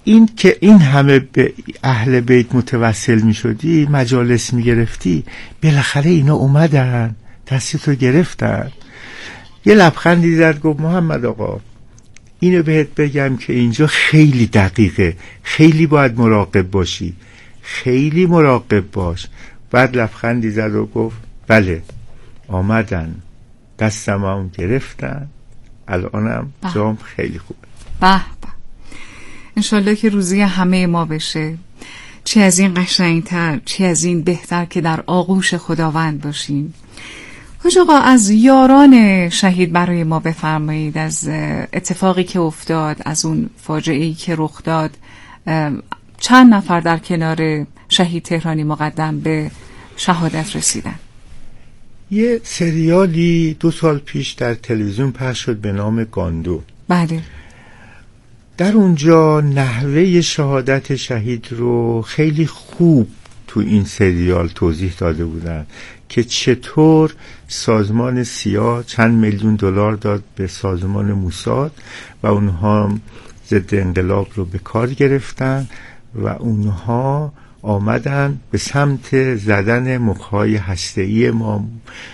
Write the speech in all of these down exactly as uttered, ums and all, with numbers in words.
این که این همه به اهل بیت متوسل می شدی، مجالس می گرفتی، بالاخره اینا اومدن دستتو گرفتن. یه لبخندی زد گفت محمد آقا اینو بهت بگم که اینجا خیلی دقیقه، خیلی باید مراقب باشی، خیلی مراقب باش. بعد لبخندی زد و گفت بله آمدن دستم هم گرفتن، الانم جام خیلی خوبه. به به، انشالله که روزی همه ما بشه. چی از این قشنگتر، چی از این بهتر که در آغوش خداوند باشیم. حاج آقا از یاران شهید برای ما بفرمایید، از اتفاقی که افتاد، از اون فاجعه‌ای که رخ داد. چند نفر در کنار شهید تهرانی مقدم به شهادت رسیدن؟ یه سریالی دو سال پیش در تلویزیون پخش شد به نام گاندو. بله. در اونجا نحوه شهادت شهید رو خیلی خوب تو این سریال توضیح داده بودن که چطور سازمان سیا چند میلیون دلار داد به سازمان موساد و اونها ضد انقلاب رو به کار گرفتن و اونها آمدن به سمت زدن مخهای هسته‌ای ما،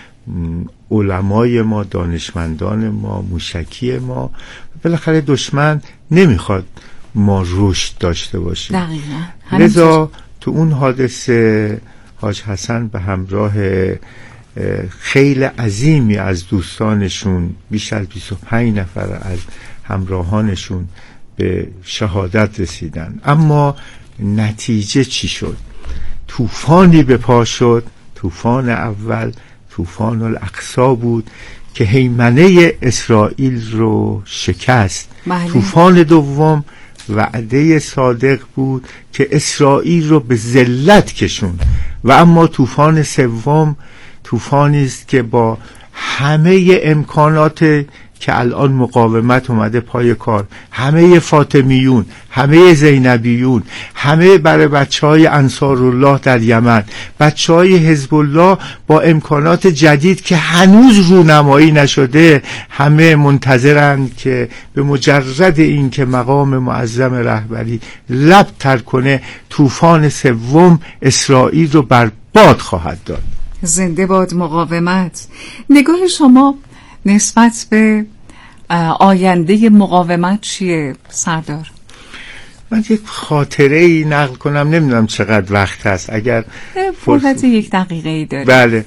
علمای ما، دانشمندان ما، موشکی ما. بالاخره دشمن نمیخواد ما رشد داشته باشیم. دقیقاً. لذا تو اون حادثه حاج حسن به همراه خیلی عظیمی از دوستانشون، بیش از بیست و پنج نفر از همراهانشون به شهادت رسیدن. اما نتیجه چی شد؟ طوفانی به پا شد. طوفان اول طوفان الاقصی بود که هیمنه اسرائیل رو شکست. طوفان دوم وعده صادق بود که اسرائیل رو به ذلت کشون. و اما طوفان سوم طوفانی است که با همه امکانات که الان مقاومت اومده پای کار، همه فاطمیون، همه زینبیون، همه برای بچه های انصارالله در یمن، بچه های حزب الله با امکانات جدید که هنوز رونمایی نشده، همه منتظرند که به مجرد این که مقام معظم رهبری لب تر کنه طوفان سوم اسرائیل رو برباد خواهد داد. زنده باد مقاومت. نگاه شما نسبت به آینده مقاومت چیه سردار؟ من یک خاطره ای نقل کنم، نمیدونم چقدر وقت هست، اگر فرصت یک دقیقه ای داریم. بله.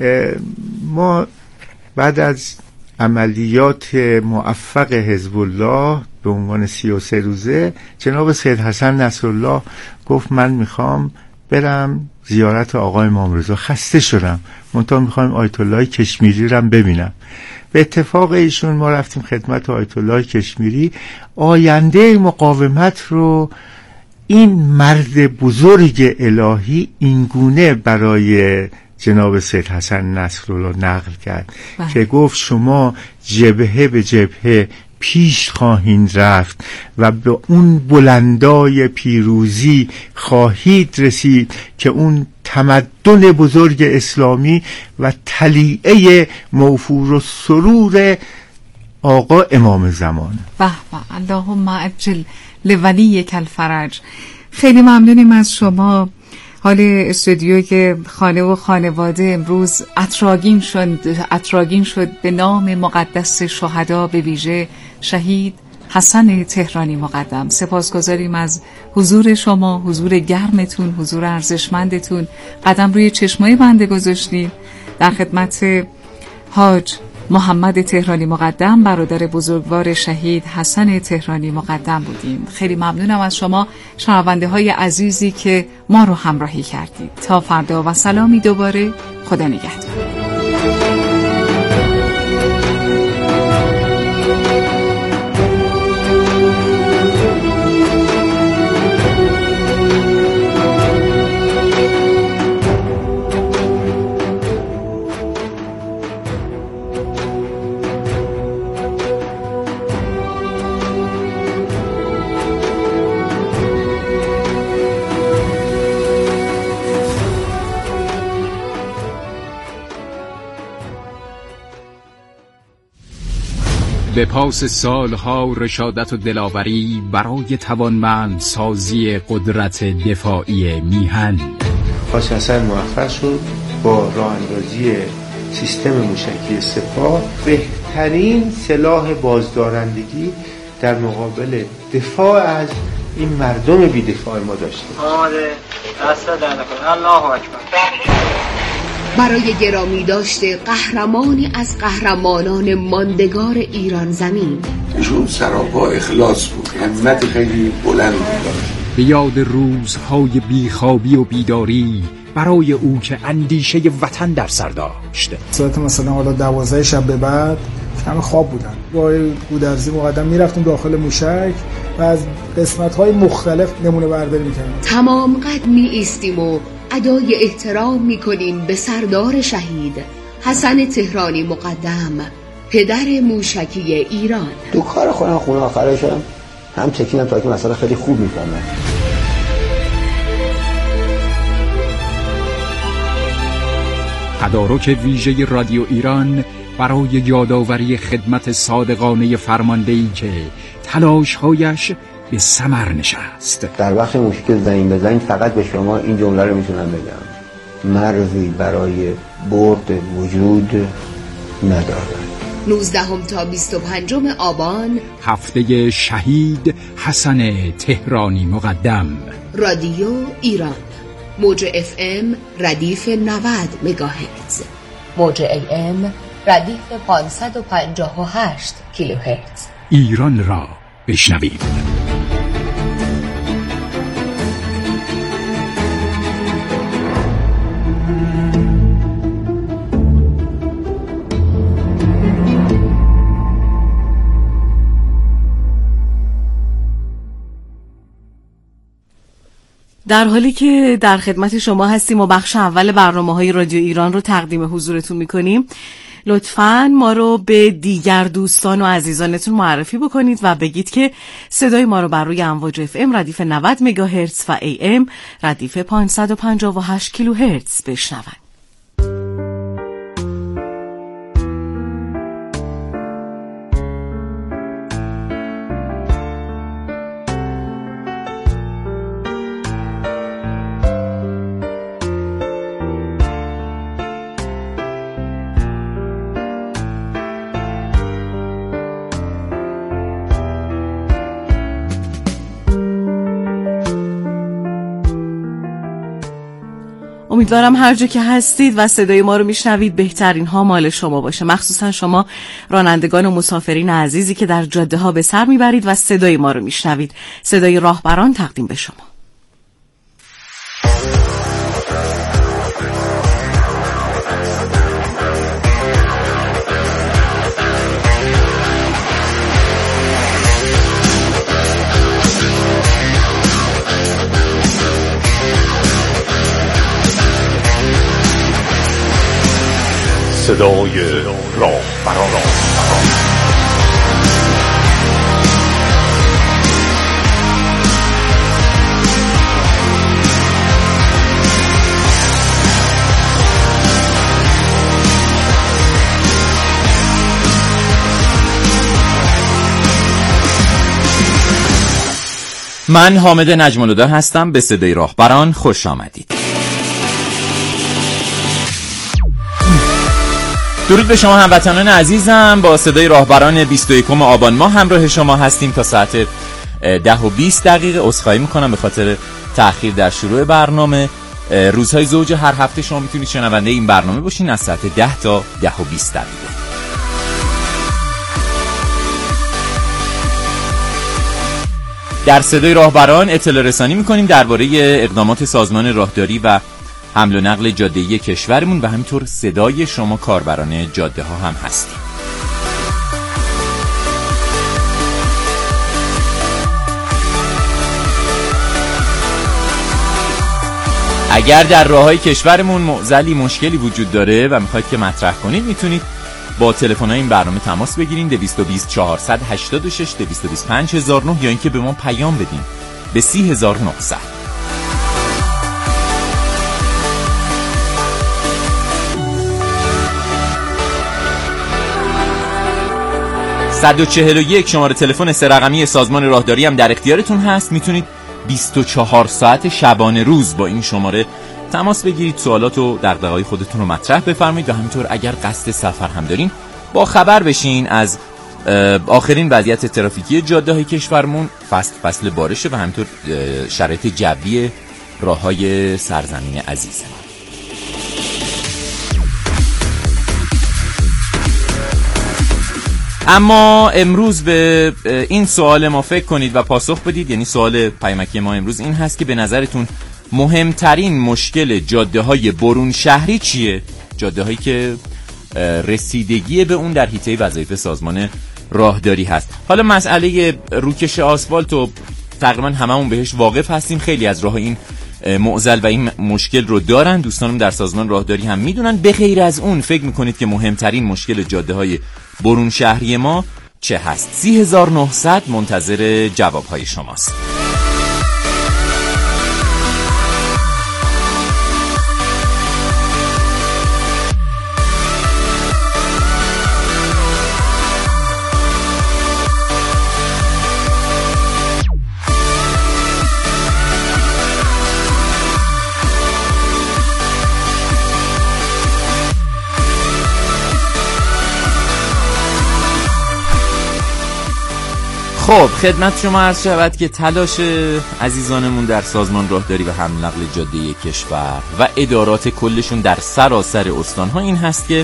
ما بعد از عملیات موفق حزب الله به عنوان سی و سه روزه، جناب سید حسن نصرالله گفت من میخوام برم زیارت آقای امام رضا، خسته شدم، منتها میخوام آیت الله کشمیری رو ببینم. به اتفاق ایشون ما رفتیم خدمت آیت الله کشمیری. آینده مقاومت رو این مرد بزرگ الهی اینگونه برای جناب سید حسن نصرالله نقل کرد بله. که گفت شما جبهه به جبهه پیش خواهید رفت و به اون بلندای پیروزی خواهید رسید که اون تمدن بزرگ اسلامی و طلیعه موفور و سرور آقا امام زمان. به به، اللهم عجل لولیک الفرج. خیلی ممنونیم از شما. حال استودیوی که خانه و خانواده امروز اتراگین شد اتراگین شد به نام مقدس شهدا، به ویژه شهید حسن تهرانی مقدم. سپاسگزاریم از حضور شما، حضور گرمتون، حضور ارزشمندتون. قدم روی چشمای بنده گذاشتیم. در خدمت حاج محمد تهرانی مقدم، برادر بزرگوار شهید حسن تهرانی مقدم بودیم. خیلی ممنونم از شما شنونده های عزیزی که ما رو همراهی کردید. تا فردا و سلامی دوباره. خدا نگهدار. به پاس سالها رشادت و دلاوری برای توانمند سازی قدرت دفاعی میهن، حاج حسن موفق شد با راه اندازی سیستم موشکی سپاه بهترین سلاح بازدارندگی در مقابل دفاع از این مردم بی‌دفاع ما داشته. آماده دست در نکن. الله اکبر. برای گرامی داشته قهرمانی از قهرمانان ماندگار ایران زمین، ایشون سراپا اخلاص بود، همت خیلی بلند بود. به یاد روزهای بیخوابی و بیداری برای او که اندیشه وطن در سر داشت. ساعت مثلا حالا دوازده شب به بعد همه خواب بودن، با گودرزی مقدم میرفتیم داخل موشک و از قسمت‌های مختلف نمونه برداری می‌کردیم. تمام قد می ایستیم و ادای احترام می‌کنیم به سردار شهید حسن تهرانی مقدم، پدر موشکی ایران. تو کار خودم خونه آخرشم هم چکینم تا که مسئله خیلی خوب می‌فهمم. تدارک ویژه رادیو ایران برای یادآوری خدمت صادقانه فرماندهی که تلاش‌هایش به ثمر نشست. در وقت موشک زنگ بزنید فقط به شما این جمله رو میتونم بگم: مرزی برای برد وجود ندارد. نوزدهم تا بیست و پنجم آبان، هفته شهید حسن تهرانی مقدم. رادیو ایران، موج اف ام ردیف نود مگاهرتز، موج ای ام ردیف پانصد و پنجاه و هشت کیلوهرتز. ایران را بشنوید. در حالی که در خدمت شما هستیم و بخش اول برنامه‌های رادیو ایران رو تقدیم حضورتون می‌کنیم، لطفاً ما رو به دیگر دوستان و عزیزانتون معرفی بکنید و بگید که صدای ما رو بر روی امواج اف ام ردیف نود مگاهرتز و ای ام ردیف پانصد و پنجاه و هشت کیلوهرتز بشنوند. امیدوارم هر جا که هستید و صدای ما رو میشنوید بهترین ها مال شما باشه، مخصوصا شما رانندگان و مسافرین عزیزی که در جاده ها به سر میبرید و صدای ما رو میشنوید. صدای راهبران تقدیم به شما. صدای راهبران. من حامد نجم‌الهدی هستم. به صدای راهبران خوش آمدید. درود به شما هموطنان عزیزم. با صدای راهبران بیست و یکم آبان ماه همراه شما هستیم تا ساعت ده و بیست دقیقه. عذرخواهی میکنم به خاطر تأخیر در شروع برنامه. روزهای زوج هر هفته شما میتونید شنونده این برنامه باشین از ساعت ده تا ده و بیست دقیقه. در صدای راهبران اطلاع رسانی میکنیم درباره اقدامات سازمان راهداری و حمل و نقل جاده‌ای کشورمون و همینطور صدای شما کاربران جاده ها هم هستیم. اگر در راههای کشورمون معضلی مشکلی وجود داره و میخواید که مطرح کنید، میتونید با تلفن‌های این برنامه تماس بگیرید دویست و بیست چهارصد و هشتاد و شش دویست و بیست پنج هزار و نه یا اینکه به ما پیام بدین به سی هزار و نهصد. صد و چهل و یک شماره تلفن سه رقمی سازمان راهداری هم در اختیارتون هست. میتونید بیست و چهار ساعت شبانه روز با این شماره تماس بگیرید، سوالات و دغدغه‌های خودتون رو مطرح بفرمایید و همینطور اگر قصد سفر هم دارین با خبر بشین از آخرین وضعیت ترافیکی جاده‌های کشورمون، فصل فصل بارشه و همینطور شرایط جوی راه‌های سرزمین عزیز. اما امروز به این سوال ما فکر کنید و پاسخ بدید، یعنی سوال پیامکی ما امروز این هست که به نظرتون مهمترین مشکل جاده‌های برون شهری چیه؟ جاده‌هایی که رسیدگی به اون در حیطه وظایف سازمان راهداری هست. حالا مسئله روکش آسفالت و تقریبا هممون بهش واقف هستیم، خیلی از راه این معضل و این مشکل رو دارن، دوستانم در سازمان راهداری هم میدونن. به غیر از اون فکر میکنید که مهمترین مشکل جاده‌های برون شهری ما چه هست؟ سی هزار و نهصد منتظر جوابهای شماست. خب خدمت شما عرض شود که تلاش عزیزانمون در سازمان راهداری و حمل نقل جاده کشور و ادارات کلشون در سراسر استانها این هست که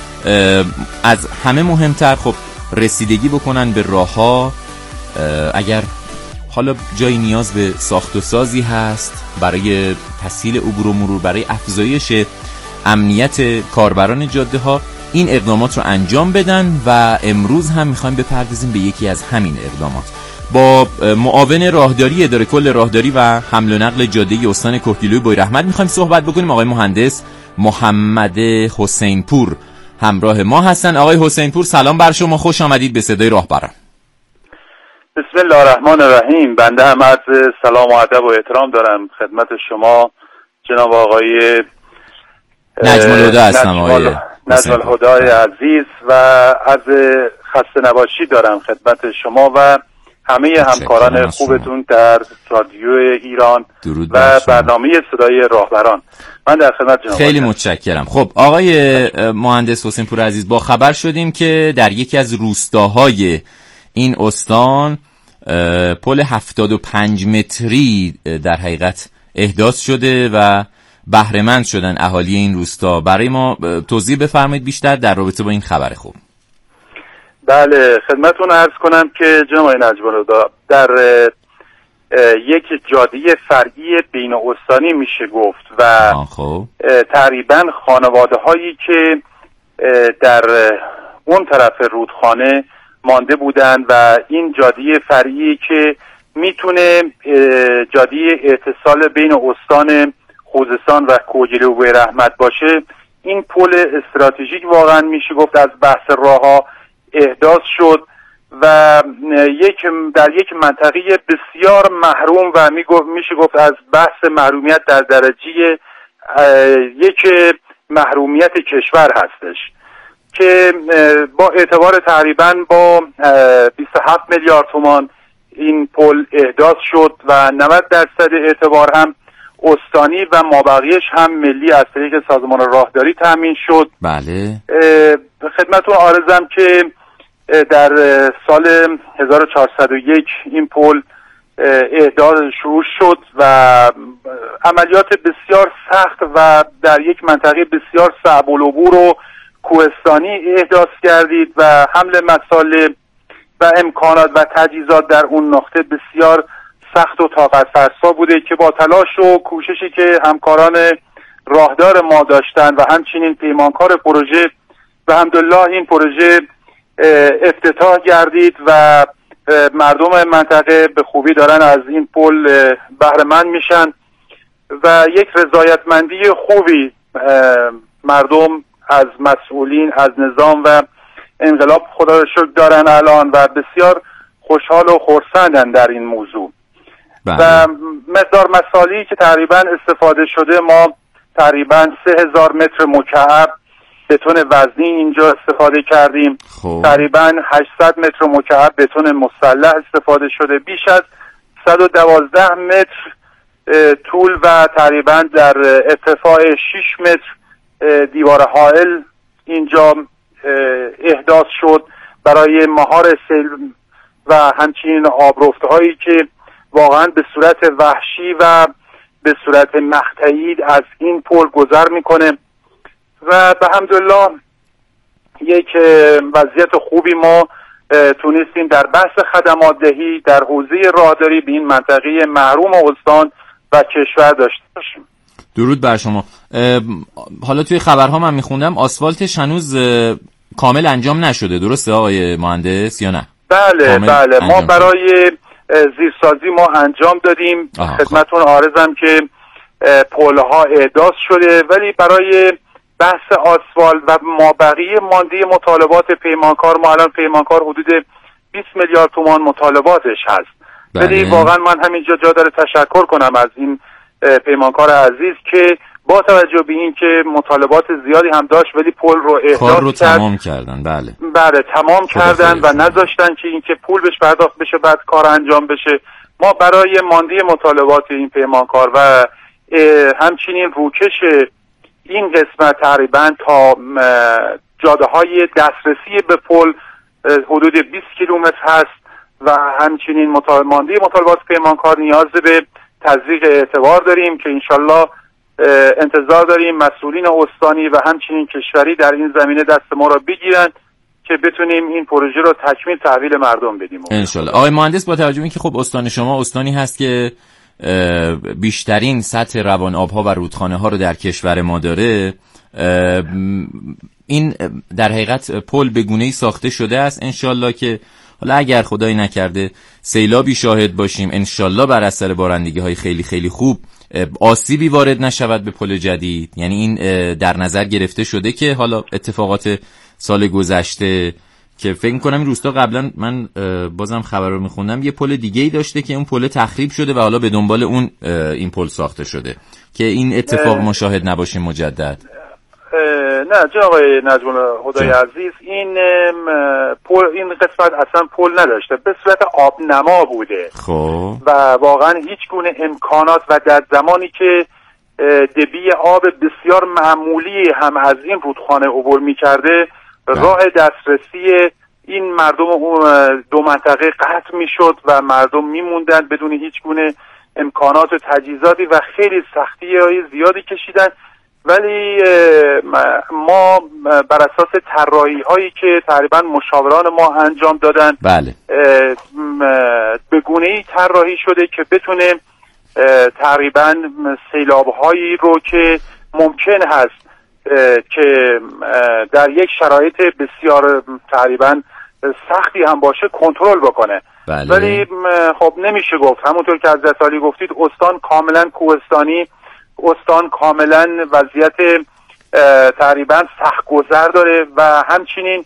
از همه مهمتر خب رسیدگی بکنن به راه‌ها. اگر حالا جایی نیاز به ساخت و سازی هست برای تسهیل عبور و مرور، برای افزایش امنیت کاربران جاده ها، این اقدامات رو انجام بدن و امروز هم میخوایم بپردازیم به یکی از همین اقدامات. با معاون راهداری اداره کل راهداری و حمل و نقل جاده استان کهگیلوی بویراحمد میخوایم صحبت بکنیم. آقای مهندس محمد حسین پور همراه ما هستن. آقای حسین پور سلام بر شما، خوش آمدید به صدای راهبران. بسم الله الرحمن الرحیم. بنده هم عرض سلام و ادب و احترام دارم خدمت شما جناب آقای نجم الهدی هستم. آقای نجم الهدی عزیز و عرض خسته نباشی دارم خدمت شما و همه همکاران خوبتون در رادیو ایران و برنامه صدای راهبران. من در خدمت جناب. خیلی متشکرم. خب آقای مهندس حسین پور عزیز، با خبر شدیم که در یکی از روستاهای این استان پل هفتاد و پنج متری در حقیقت احداث شده و بهره‌مند شدن اهالی این روستا. برای ما توضیح بفرمایید بیشتر در رابطه با این خبر خوب. بله خدمتتون عرض کنم که جناب نجم الهدی در یک جاده فرعی بین استانی میشه گفت و تقریبا خانواده هایی که در اون طرف رودخانه مانده بودن و این جاده فرعی که میتونه جاده اتصال بین استان خوزستان و کهگیلوی بویراحمد باشه، این پل استراتژیک واقعا میشه گفت از بحث راهها احداث شد و یک در یک منطقه بسیار محروم و میشه گفت از بحث محرومیت در درجه یک محرومیت کشور هستش که با اعتبار تقریبا با بیست و هفت میلیارد تومان این پل احداث شد و نود درصد اعتبار هم استانی و مابقیش هم ملی از طریق سازمان راهداری تامین شد. بله. خدمتتون عرضم که در سال هزار و چهارصد و یک این پل احداث شروع شد و عملیات بسیار سخت و در یک منطقه بسیار صعب العبور و کوهستانی احداث کردید و حمل مساله و امکانات و تجهیزات در اون نقطه بسیار سخت و طاقت فرسا بوده که با تلاش و کوششی که همکاران راهدار ما داشتن و همچنین پیمانکار پروژه و الحمدلله این پروژه افتتاح گردید و مردم منطقه به خوبی دارن از این پل بهره مند میشن و یک رضایتمندی خوبی مردم از مسئولین از نظام و انقلاب خدا رو شکر دارن الان و بسیار خوشحال و خرسندن در این موضوع. بله. و مقدار مسالی که تقریبا استفاده شده ما تقریبا سه هزار متر مکعب بتون وزنی اینجا استفاده کردیم. خوب. تقریبا هشتصد متر مکعب بتون مسلح استفاده شده، بیش از صد و دوازده متر طول و تقریبا در ارتفاع شش متر دیوار حائل اینجا احداث شد برای مهار سیل و همچنین آبرفته هایی که واقعا به صورت وحشی و به صورت مقطعی از این پل گذر میکنه و به حمدالله یک وضعیت خوبی ما تونستیم در بحث خدمات دهی در حوزه راهداری به این منطقه محروم استان و کشور داشته باشیم. درود بر شما. حالا توی خبرها من میخوندم آسفالتش هنوز کامل انجام نشده، درسته آقای مهندس یا نه؟ بله بله ما برای زیرسازی ما انجام دادیم. خدمتون عارضم که پلها احداث شده، ولی برای بحث آسفالت و مابقی مانده مطالبات پیمانکار، ما الان پیمانکار حدود بیست میلیارد تومان مطالباتش هست. ولی واقعا من همینجا جا داره تشکر کنم از این پیمانکار عزیز که با توجه به این که مطالبات زیادی هم داشت ولی پل رو احداث کار رو کرد. تمام کردن. بله بله تمام کردن و نذاشتن که اینکه پول بهش پرداخت بشه بعد کار انجام بشه. ما برای مانده مطالبات این پیمانکار و همچنین روکش این قسمت تقریبا تا جاده های دسترسی به پل حدود بیست کیلومتر هست و همچنین مانده مطالبات پیمانکار نیاز به تزریق اعتبار داریم که انشالله انتظار داریم مسئولین استانی و همچنین کشوری در این زمینه دست ما را بگیرن که بتونیم این پروژه رو تکمیل تحویل مردم بدیم انشالله. آقای مهندس با توجه به اینکه خب استان شما استانی هست که بیشترین سطح روان آبها و رودخانه ها رو در کشور ما داره، این در حقیقت پل به گونه‌ای ساخته شده است انشالله که حالا اگر خدایی نکرده سیلابی شاهد باشیم انشالله بر اثر بارندگی های خیلی خیلی خوب آسیبی وارد نشود به پل جدید. یعنی این در نظر گرفته شده که حالا اتفاقات سال گذشته که فکر کنم این روستا قبلا من بازم خبر رو میخوندم یه پل دیگه ای داشته که اون پل تخریب شده و حالا به دنبال اون این پل ساخته شده که این اتفاق ما شاهد نباشیم مجدد. نه جناب آقای نجم خدای عزیز، این پل این قسمت اصلا پل نداشته، به صورت آبنما بوده. خب و واقعا هیچ گونه امکانات و در زمانی که دبی آب بسیار معمولی هم از این رودخانه عبور می‌کرده راه دسترسی این مردم دو منطقه قطع می‌شد و مردم می‌موندن بدون هیچ گونه امکانات و تجهیزاتی و خیلی سختی‌های زیادی کشیدن. ولی ما بر اساس طراحی هایی که تقریبا مشاوران ما انجام دادن بله. به گونه‌ای طراحی شده که بتونه تقریبا سیلاب هایی رو که ممکن هست که در یک شرایط بسیار تقریبا سختی هم باشه کنترل بکنه. بله. ولی خب نمیشه گفت، همونطور که حضرت عالی گفتید استان کاملا کوهستانی، استان کاملا وضعیت تقریبا سخت‌گذر داره و همچنین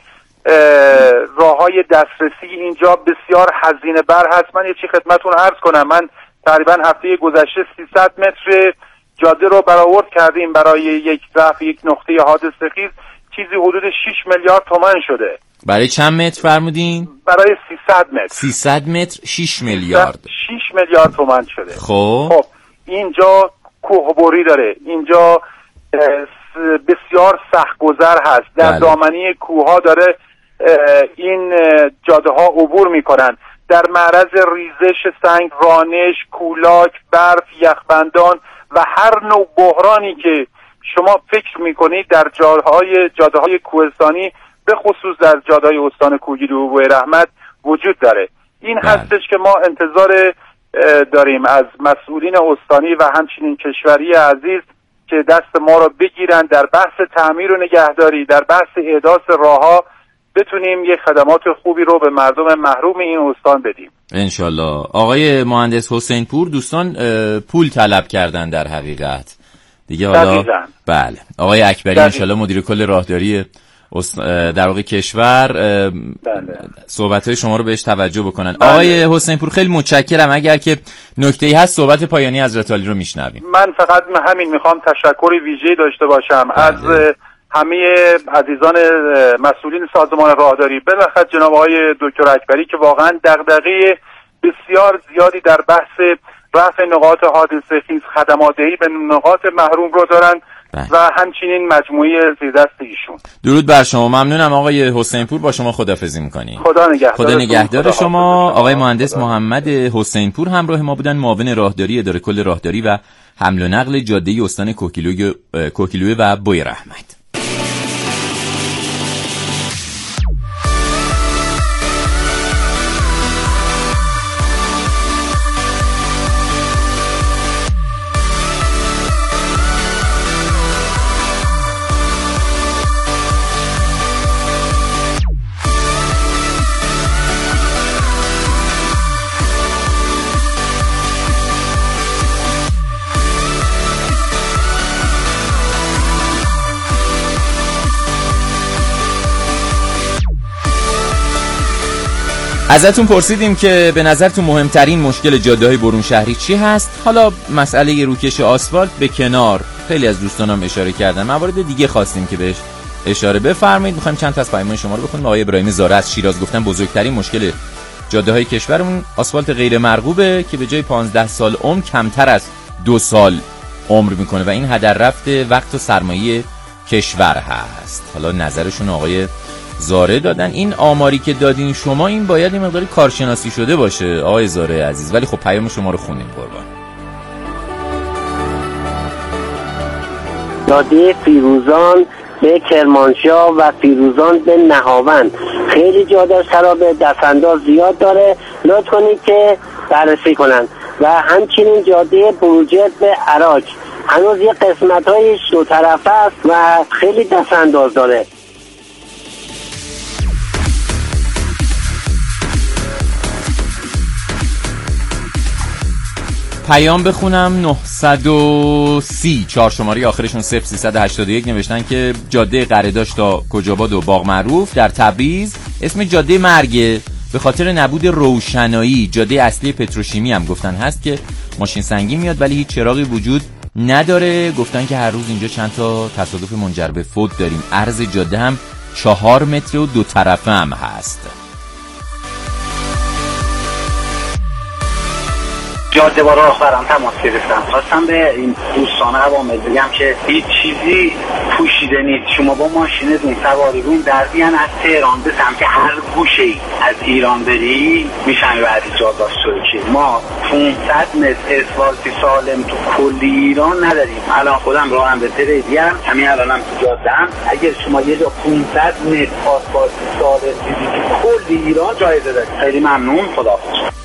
راههای دسترسی اینجا بسیار هزینه بر هست. من یه چی خدمتون عرض کنم، من تقریبا هفته گذشته سیصد متر جاده رو برآورد کردیم برای یک رفع یک نقطه حادثه خیز، چیزی حدود شش میلیارد تومان شده. برای چند متر فرمودین؟ برای سیصد متر. سیصد متر شش میلیارد. شش میلیارد تومان شده. خب خب اینجا کوهبری داره، اینجا بسیار سخت گذر هست، در بله. دامنی کوه ها داره این جاده ها عبور میکنن، در معرض ریزش سنگ، رانش، کولاک، برف، یخبندان و هر نوع بحرانی که شما فکر میکنید در جاده های جاده های کوهستانی به خصوص در جاده های استان کوهگیری و بوی رحمت وجود داره. این بله. هستش که ما انتظار داریم از مسئولین استانی و همچنین کشوری عزیز که دست ما رو بگیرن در بحث تعمیر و نگهداری، در بحث احداث راهها بتونیم یک خدمات خوبی رو به مردم محروم این استان بدیم انشالله. آقای مهندس حسین پور دوستان پول طلب کردن در حقیقت دیگه حالا دقیقا. بله آقای اکبری انشالله مدیر کل راهداری در واقع کشور بله. صحبت‌های شما رو بهش توجه بکنن. بله. آقای حسین پور خیلی متشکرم، اگر که نکته‌ای هست صحبت پایانی حضرت عالی رو میشنویم. من فقط همین میخوام تشکر ویژه‌ای داشته باشم بله. از همه عزیزان مسئولین سازمان راهداری، بالاخره جناب آقای دکتر اکبری که واقعا دغدغه بسیار زیادی در بحث رفع نقاط حادثه خیز خدمات دهی به نقاط محروم رو دارن و همچنین مجموعه زیردست ایشون. درود بر شما، ممنونم آقای حسین پور، با شما خداحافظی می‌کنیم. خدا نگهدار. خدا نگهدار شما. آقای مهندس محمد حسین پور همراه ما بودن، معاون راهداری اداره کل راهداری و حمل و نقل جاده استان کوکیلوی کوکیلویه و بویراحمد. ازتون پرسیدیم که به نظرتون مهمترین مشکل جاده‌های برون شهری چی هست؟ حالا مسئله روکش آسفالت به کنار، خیلی از دوستانم اشاره کردن، موارد دیگه خواستیم که بهش اشاره بفرمایید. می‌خوایم چند تا از پیام‌های شما رو بخونیم. آقای ابراهیم زاره از شیراز گفتن بزرگترین مشکل جاده‌های کشورمون آسفالت غیر مرغوبه که به جای پانزده سال عمر کمتر از دو سال عمر میکنه و این هدر رفته وقت و سرمایه کشور هست. حالا نظرشون آقای زاره دادن. این آماری که دادین شما این باید این مقداری کارشناسی شده باشه آقای زاره عزیز، ولی خب پیام شما رو خوندیم قربان. جاده فیروزان به کرمانشاه و فیروزان به نهاوند خیلی جاده خرابه، دستانداز زیاد داره، لطف کنید که بررسی کنن. و همچنین جاده بروجرد به عراق هنوز یه قسمت های دو طرفه است و خیلی دستانداز داره. پیام بخونم. نهصد و سی چهار شماره آخرشون صفر سیصد و هشتاد و یک نوشتن که جاده قره‌داشت تا کجاباد و باغ معروف در تبریز اسم جاده مرگه به خاطر نبود روشنایی. جاده اصلی پتروشیمی هم گفتن هست که ماشین سنگی میاد ولی هیچ چراغی وجود نداره. گفتن که هر روز اینجا چند تا تصادف منجر به فوت داریم. عرض جاده هم چهار متر و دو طرفه هم هست. جاده با راهبران تماس گرفتم، خواستم به این دوستان عوامل بگم که هیچ چیزی پوشیده نیست. شما با ماشینتون سواری رون در بیان از تهران به سمت هر گوشه ای از ایران بری میشن بعدی جاده سرکی. ما پانصد متر اسفالتی سالم تو کل ایران نداریم. الان خودم راهم به تریدیم، همین الانم تو جاده هم اگر شما یه جا پانصد متر اسفالتی سالم دیدی تو کل ایران جایزه دارید. خیلی ممنون، خداحافظ.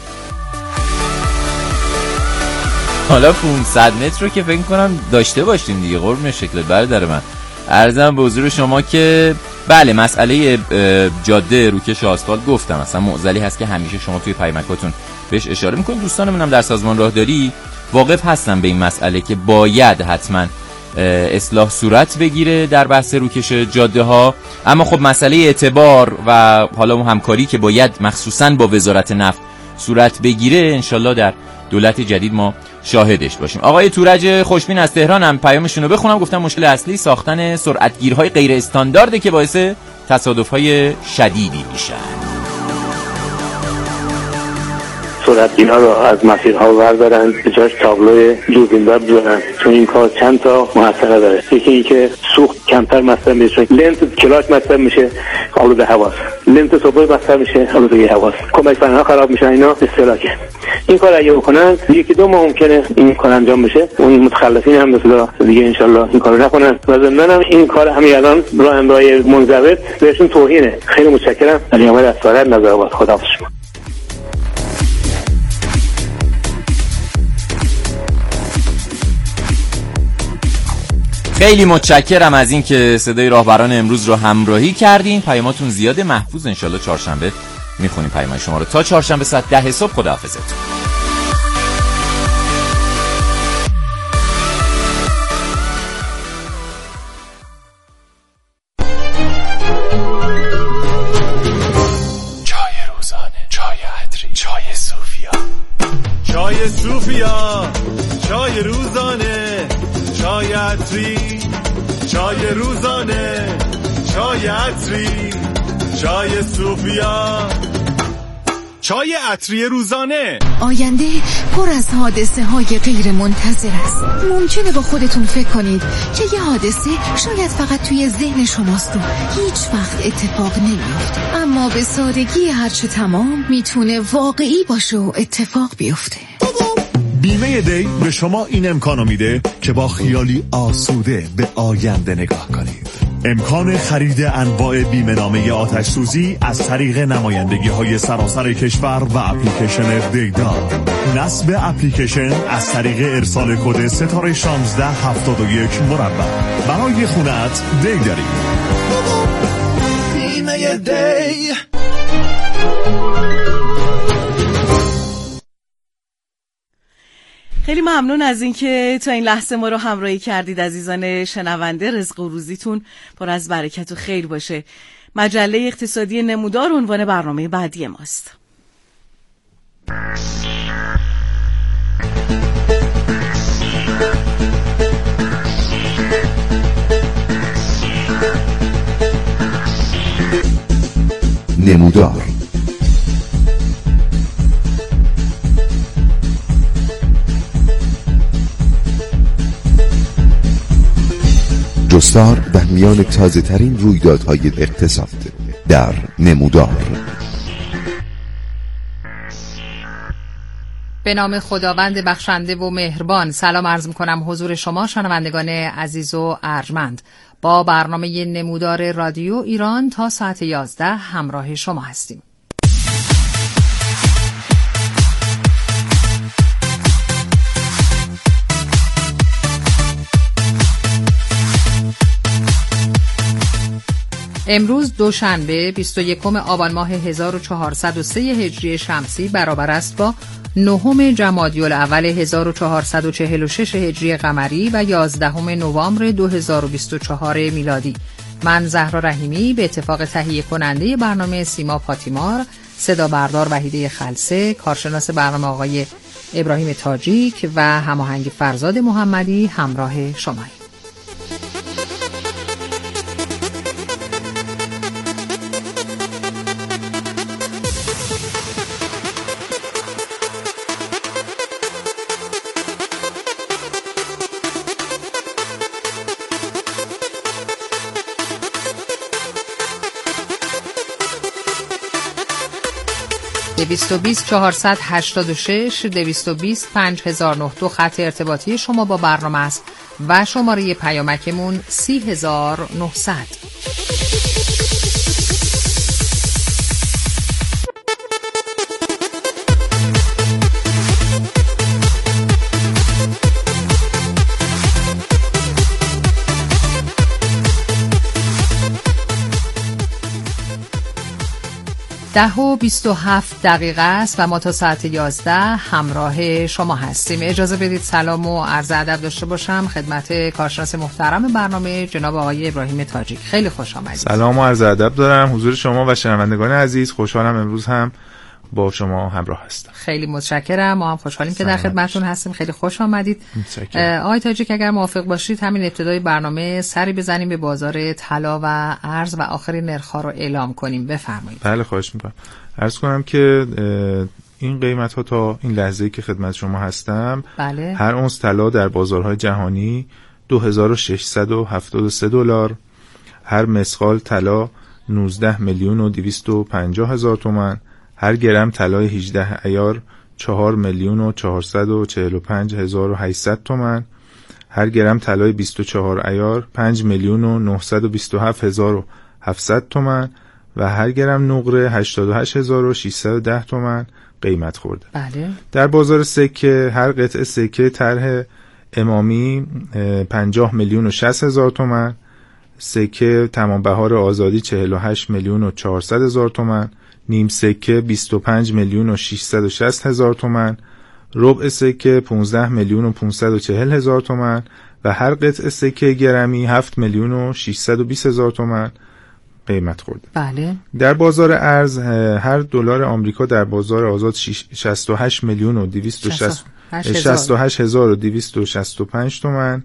حالا پانصد متر رو که فکر کنم داشته باشیم دیگه قربون شکلت برادر من. عرضم به حضور شما که بله مسئله جاده روکش آسفالت گفتم اصلا معضلی هست که همیشه شما توی پیامکاتون بهش اشاره میکنید. دوستانمون هم در سازمان راهداری واقف هستن به این مسئله که باید حتما اصلاح صورت بگیره در بحث روکش جاده ها. اما خب مسئله اعتبار و حالا اون همکاری که باید مخصوصا با وزارت نفت صورت بگیره انشالله در دولت جدید ما شاهدش باشیم. آقای تورج خوشبین از تهران هم پیامشون رو بخونم. گفتم مشکل اصلی ساختن سرعتگیرهای غیر استاندارده که باعث تصادف‌های شدیدی میشن. سرعتگیرها رو از مسیرها بردارن، به جاش تابلوی دوربیندار بزنن، چون این کار چند تا مؤثره داره. یکی این که سوخت کمتر مصرف میشه، لنز کلاک مصرف میشه، آلوده هواست، لنز صبح مصرف میشه، آلودگی هواست، کمک فنها خراب میشه، اینا استهلاکه. این کار اگه بکنن یکی دو ماه ممکنه این کار انجام بشه. اون متخلفین هم مثلا دیگه انشالله این کارو نکنن. و ضمن هم این کار همین الان راه امرای منضبط بهشون توهینه. خیلی متشکرم. علی احمد از سوارد نظرآباد. خداحافظ. خیلی متشکرم از این که صدای راهبران امروز رو همراهی کردین. پیاماتون زیاده، محفوظ انشالله چهارشنبه میخونیم پیامای شما رو. تا چهارشنبه ساعت ده صبح خداحافظتون. چای روزانه، چای عطری، چای صوفیا، چای صوفیا، چای روزانه، چای عطری، چای روزانه، چای عطری، چای صوفیا، چای عطری روزانه. آینده پر از حادثه های غیر منتظر است. ممکنه با خودتون فکر کنید که یه حادثه شاید فقط توی ذهن شماست و هیچ وقت اتفاق نمیفته، اما به سادگی هرچه تمام میتونه واقعی باشه و اتفاق بیفته. بیمه دی به شما این امکانو میده که با خیالی آسوده به آینده نگاه کنید. امکان خرید انواع بیمه نامه آتش سوزی از طریق نمایندگی های سراسر کشور و اپلیکیشن دیدار. نصب اپلیکیشن از طریق ارسال کد ستاره شانزده هفتاد و یک مربع. برای خونت دی داریم. بیمه دی. خیلی ممنون از اینکه تا این لحظه ما رو همراهی کردید عزیزان شنونده. رزق و روزیتون پر از برکت و خیر باشه. مجله اقتصادی نمودار عنوان برنامه بعدی ماست. نمودار. جستار در میان تازه ترین رویدادهای اقتصاد در نمودار. به نام خداوند بخشنده و مهربان. سلام عرض می‌کنم حضور شما شنوندگان عزیز و ارجمند. با برنامه نمودار رادیو ایران تا ساعت یازده همراه شما هستیم. امروز دوشنبه بیست و یکم آبان ماه هزار و چهارصد و سه هجری شمسی برابر است با نهم جمادی الاول هزار و چهارصد و چهل و شش هجری قمری و یازدهم نوامبر دو هزار و بیست و چهار میلادی. من زهرا رحیمی به اتفاق تهیه کننده برنامه سیما پاتیمار، صدا بردار وحیده خلسه، کارشناس برنامه آقای ابراهیم تاجیک و هماهنگ فرزاد محمدی همراه شماییم. دویست و بیست چهارصد و هشتاد و شش دویست و بیست پنج هزار و نهصد خط ارتباطی شما با برنامه است و شماره پیامکمون سی هزار و نهصد. ده و بیست و هفت دقیقه است و ما تا ساعت یازده همراه شما هستیم. اجازه بدید سلام و عرض ادب داشته باشم خدمت کارشناس محترم برنامه جناب آقای ابراهیم تاجیک. خیلی خوش آمدید. سلام و عرض ادب دارم حضور شما و شنوندگان عزیز. خوشحالم امروز هم با شما همراه هستم. خیلی متشکرم. ما هم خوشحالیم که در خدمتتون هستیم. خیلی خوش آمدید. آقای تاجیک اگر موافق باشید همین ابتدای برنامه سری بزنیم به بازار طلا و ارز و آخرین نرخ‌ها رو اعلام کنیم. بفرمایید. بله خواهش می‌کنم. عرض کنم که این قیمت ها تا این لحظه‌ای که خدمت شما هستم، بله. هر اونس طلا در بازارهای جهانی دو هزار و ششصد و هفتاد و سه دلار، هر مسقال طلا نوزده میلیون و دویست و پنجاه هزار تومان، هر گرم طلای هجده عیار چهار میلیون و چهارصد و چهل و پنج هزار و هشتصد تومان، هر گرم طلای بیست و چهار عیار پنج میلیون و نهصد و بیست و هفت هزار و هفتصد تومان و هر گرم نقره هشتاد و هشت هزار و ششصد و ده تومان قیمت خورده. بله. در بازار سکه هر قطعه سکه طرح امامی پنجاه میلیون و شصت هزار تومان، سکه تمام بهار آزادی چهل و هشت میلیون و چهارصد هزار تومان، نیم سکه بیست و پنج میلیون و ششصد و شصت هزار تومان، ربع سکه پانزده میلیون و پانصد و چهل هزار تومان و هر قطعه سکه گرمی هفت میلیون و ششصد و بیست هزار تومان قیمت خورده. بله. در بازار ارز هر دلار آمریکا در بازار آزاد شصت و هشت میلیون و دویست و شصت و هشت هزار و دویست و شصت و پنج تومان،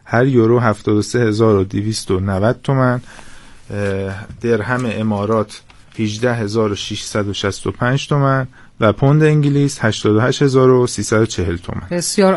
هر یورو هفتاد و سه هزار و دویست و نود تومان، درهم امارات هجده هزار و ششصد و شصت و پنج تومان و پوند انگلیس هشتاد و هشت هزار و سیصد و چهل تومان. بسیار